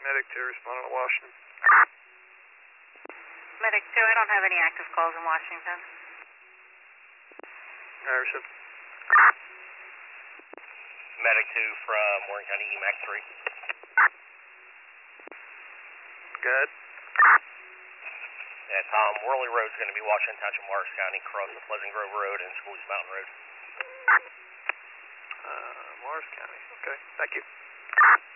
Medic 2 responding to Washington. Medic 2, I don't have any active calls in Washington. Iverson. Medic 2 from Warren County EMAC 3. Good. Yeah, Tom, Worley Road's going to be Washington Township, Morris County, across the Pleasant Grove Road and Schools Mountain Road. Morris County. Okay, thank you.